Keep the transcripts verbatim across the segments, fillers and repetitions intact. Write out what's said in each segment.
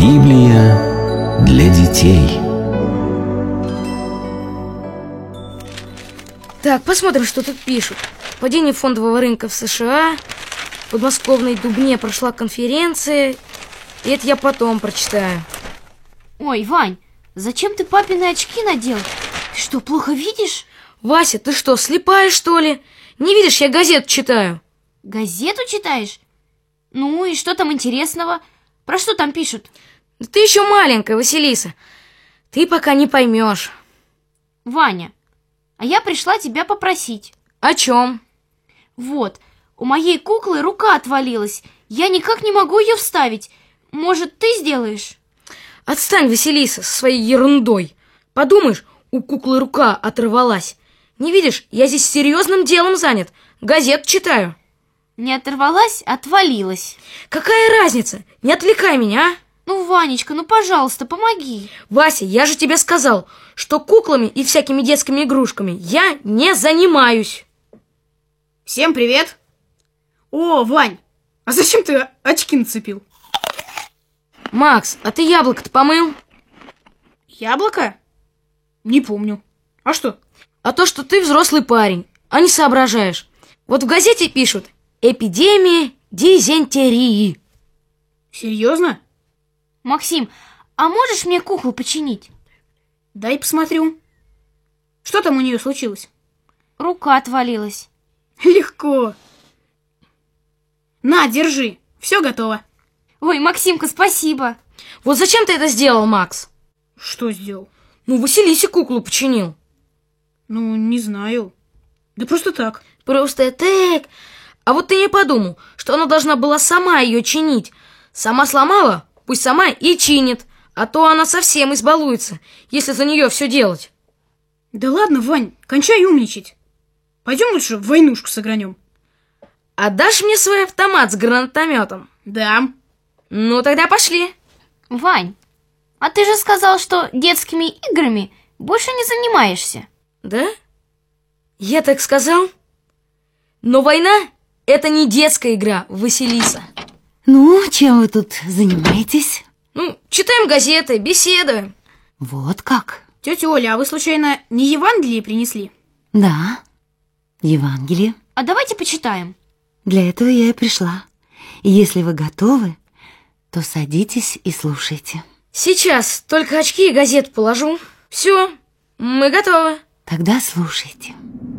Библия для детей. Так, посмотрим, что тут пишут. Падение фондового рынка в США. В подмосковной Дубне прошла конференция. И это я потом прочитаю. Ой, Вань, зачем ты папины очки надел? Ты что, плохо видишь? Вася, ты что, слепая, что ли? Не видишь, я газету читаю. Газету читаешь? Ну и что там интересного? Про что там пишут? Да ты еще маленькая, Василиса. Ты пока не поймешь. Ваня, а я пришла тебя попросить. О чем? Вот, у моей куклы рука отвалилась. Я никак не могу ее вставить. Может, ты сделаешь? Отстань, Василиса, со своей ерундой. Подумаешь, у куклы рука оторвалась. Не видишь, я здесь серьезным делом занят. Газету читаю. Не оторвалась, отвалилась. Какая разница? Не отвлекай меня, а? Ну, Ванечка, ну, пожалуйста, помоги. Вася, я же тебе сказал, что куклами и всякими детскими игрушками я не занимаюсь. Всем привет. О, Вань, а зачем ты очки нацепил? Макс, а ты яблоко-то помыл? Яблоко? Не помню. А что? А то, что ты взрослый парень, а не соображаешь. Вот в газете пишут: эпидемия дизентерии. Серьезно? Максим, а можешь мне куклу починить? Дай посмотрю. Что там у нее случилось? Рука отвалилась. Легко. На, держи. Все готово. Ой, Максимка, спасибо. Вот зачем ты это сделал, Макс? Что сделал? Ну, Василисе куклу починил. Ну, не знаю. Да просто так. Просто так. А вот ты не подумал, что она должна была сама ее чинить. Сама сломала, пусть сама и чинит. А то она совсем избалуется, если за нее все делать. Да ладно, Вань, кончай умничать. Пойдем лучше в войнушку сыгранем. Отдашь мне свой автомат с гранатометом? Да. Ну, тогда пошли. Вань, а ты же сказал, что детскими играми больше не занимаешься. Да? Я так сказал? Но война — это не детская игра, Василиса. Ну, чем вы тут занимаетесь? Ну, читаем газеты, беседуем. Вот как? Тетя Оля, а вы случайно не Евангелие принесли? Да, Евангелие. А давайте почитаем. Для этого я и пришла. И если вы готовы, то садитесь и слушайте. Сейчас только очки и газету положу. Все, мы готовы. Тогда слушайте.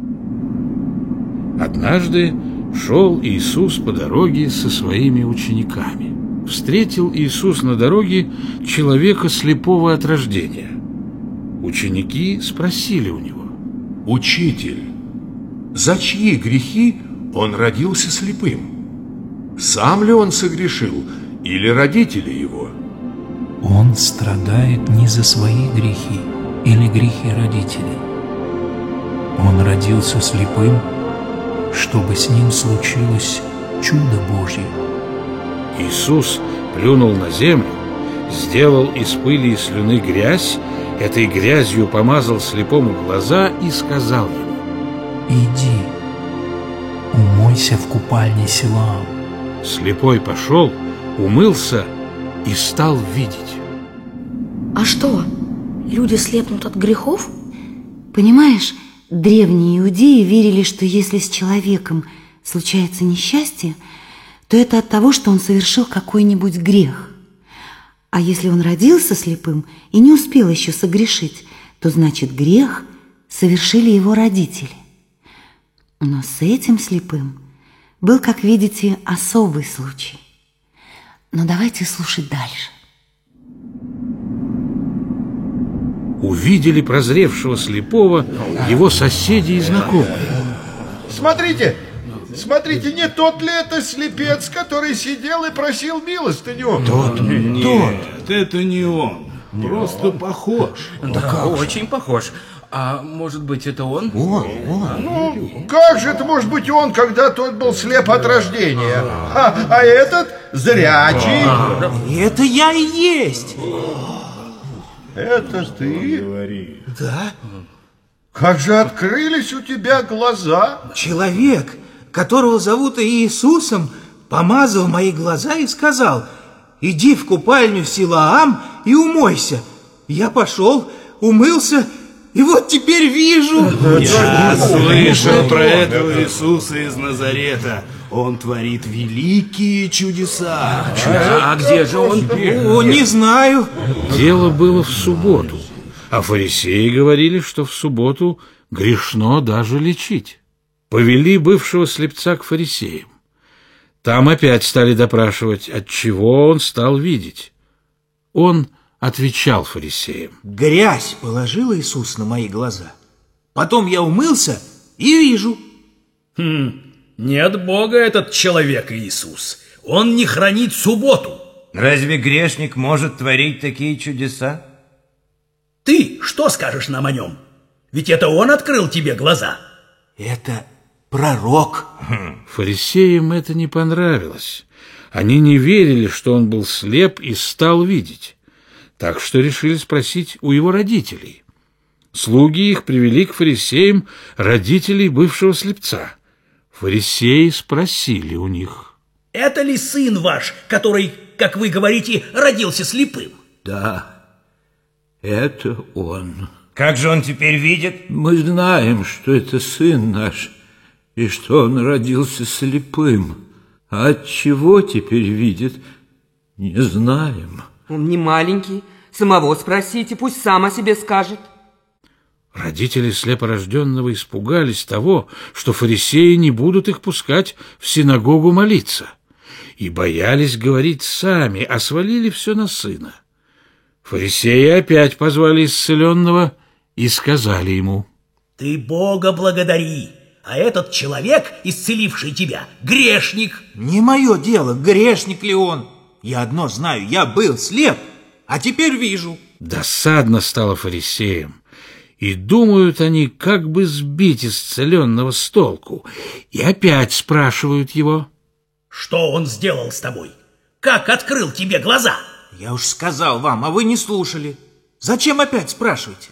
Однажды шел Иисус по дороге со своими учениками. Встретил Иисус на дороге человека слепого от рождения. Ученики спросили у него: «Учитель, за чьи грехи он родился слепым? Сам ли он согрешил или родители его?» Он страдает не за свои грехи или грехи родителей. Он родился слепым, чтобы с ним случилось чудо Божье. Иисус плюнул на землю, сделал из пыли и слюны грязь, этой грязью помазал слепому глаза и сказал ему: «Иди, умойся в купальне Силоам». Слепой пошел, умылся и стал видеть. А что, люди слепнут от грехов? Понимаешь, древние иудеи верили, что если с человеком случается несчастье, то это от того, что он совершил какой-нибудь грех. А если он родился слепым и не успел еще согрешить, то значит грех совершили его родители. Но с этим слепым был, как видите, особый случай. Но давайте слушать дальше. Увидели прозревшего слепого его соседи и знакомые. Смотрите, смотрите, не тот ли это слепец, который сидел и просил милостыню? Тот, нет, это не он, просто похож. Да, очень похож. А может быть, это он? Он, он. Ну, как же это может быть он, когда тот был слеп от рождения, а, а этот зрячий? Это я и есть. Это ты? Да. Как же открылись у тебя глаза? Человек, которого зовут Иисусом, помазал мои глаза и сказал: иди в купальню Силаам и умойся. Я пошел, умылся, и вот теперь вижу. Я слышал про этого Иисуса из Назарета. Он творит великие чудеса. А где же он? О, не знаю. Дело было в субботу, а фарисеи говорили, что в субботу грешно даже лечить. Повели бывшего слепца к фарисеям. Там опять стали допрашивать, от чего он стал видеть. Он отвечал фарисеям: грязь положил Иисус на мои глаза. Потом я умылся и вижу. Хм, не от Бога этот человек Иисус. Он не хранит субботу. Разве грешник может творить такие чудеса? Ты что скажешь нам о нем? Ведь это он открыл тебе глаза. Это пророк. Фарисеям это не понравилось. Они не верили, что он был слеп и стал видеть. Так что решили спросить у его родителей. Слуги их привели к фарисеям родителей бывшего слепца. Фарисеи спросили у них: это ли сын ваш, который, как вы говорите, родился слепым? Да, это он. Как же он теперь видит? Мы знаем, что это сын наш, и что он родился слепым. А от чего теперь видит, не знаем. Он не маленький. Самого спросите, пусть сам о себе скажет. Родители слепорожденного испугались того, что фарисеи не будут их пускать в синагогу молиться, и боялись говорить сами, а свалили все на сына. Фарисеи опять позвали исцеленного и сказали ему: ты Бога благодари, а этот человек, исцеливший тебя, грешник. Не мое дело, грешник ли он. Я одно знаю, я был слеп, а теперь вижу. Досадно стало фарисеям, и думают они, как бы сбить исцеленного с толку, и опять спрашивают его: что он сделал с тобой? Как открыл тебе глаза? Я уж сказал вам, а вы не слушали. Зачем опять спрашиваете?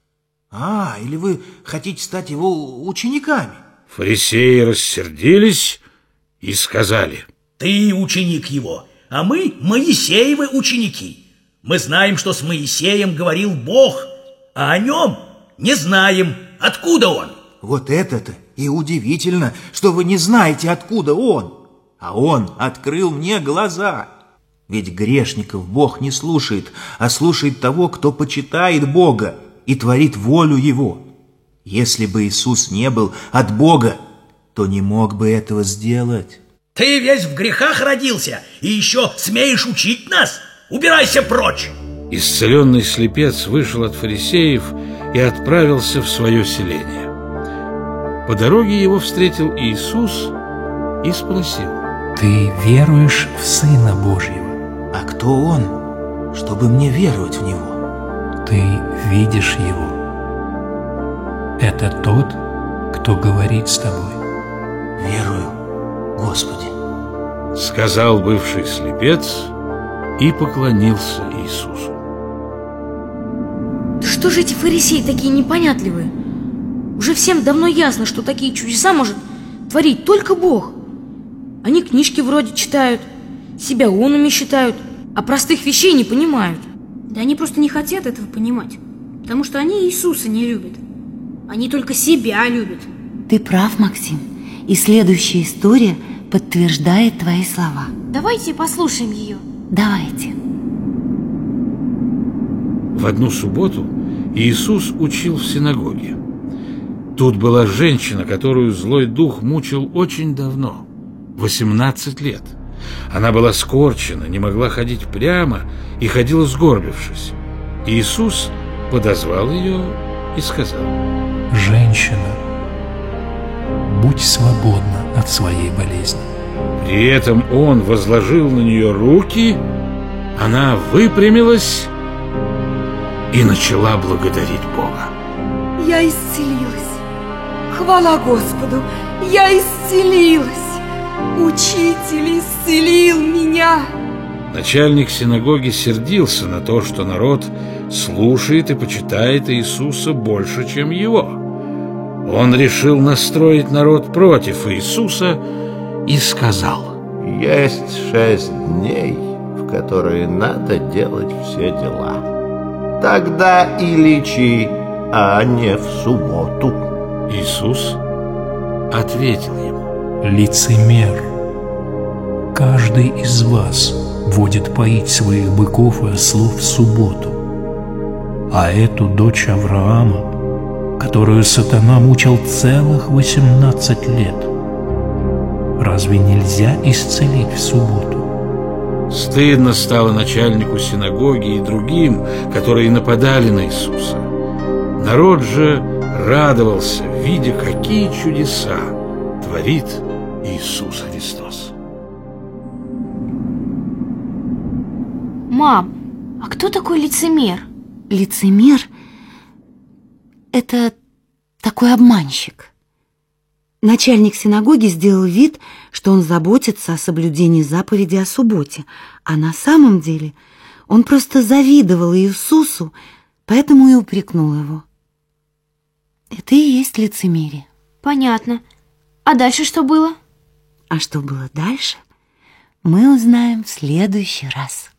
А, или вы хотите стать его учениками? Фарисеи рассердились и сказали: ты ученик его, а мы Моисеевы ученики. Мы знаем, что с Моисеем говорил Бог, а о нем не знаем, откуда он. Вот это-то и удивительно, что вы не знаете, откуда он. А он открыл мне глаза. Ведь грешников Бог не слушает, а слушает того, кто почитает Бога и творит волю Его. Если бы Иисус не был от Бога, то не мог бы этого сделать. Ты весь в грехах родился и еще смеешь учить нас? Убирайся прочь! Исцеленный слепец вышел от фарисеев и отправился в свое селение. По дороге его встретил Иисус и спросил: ты веруешь в Сына Божьего? А кто он, чтобы мне веровать в него? Ты видишь его. Это тот, кто говорит с тобой. Верую, Господи, сказал бывший слепец и поклонился Иисусу. Да что же эти фарисеи такие непонятливые? Уже всем давно ясно, что такие чудеса может творить только Бог. Они книжки вроде читают, себя умными считают, а простых вещей не понимают. Да они просто не хотят этого понимать, потому что они Иисуса не любят. Они только себя любят. Ты прав, Максим. И следующая история подтверждает твои слова. Давайте послушаем ее. Давайте. В одну субботу Иисус учил в синагоге. Тут была женщина, которую злой дух мучил очень давно, восемнадцать лет. Она была скорчена, не могла ходить прямо и ходила сгорбившись. Иисус подозвал ее и сказал: женщина, будь свободна от своей болезни. При этом он возложил на нее руки, она выпрямилась и начала благодарить Бога. Я исцелилась. Хвала Господу, я исцелилась. Учитель исцелил меня. Начальник синагоги сердился на то, что народ слушает и почитает Иисуса больше, чем его. Он решил настроить народ против Иисуса и сказал: есть шесть дней, в которые надо делать все дела. Тогда и лечи, а не в субботу. Иисус ответил ему: лицемер, каждый из вас водит поить своих быков и ослов в субботу, а эту дочь Авраама, которую сатана мучил целых восемнадцать лет, разве нельзя исцелить в субботу? Стыдно стало начальнику синагоги и другим, которые нападали на Иисуса. Народ же радовался, видя, какие чудеса творит Иисус Христос. Мам, а кто такой лицемер? Лицемер – это такой обманщик. Начальник синагоги сделал вид, что он заботится о соблюдении заповеди о субботе, а на самом деле он просто завидовал Иисусу, поэтому и упрекнул его. Это и есть лицемерие. Понятно. А дальше что было? А что было дальше, мы узнаем в следующий раз.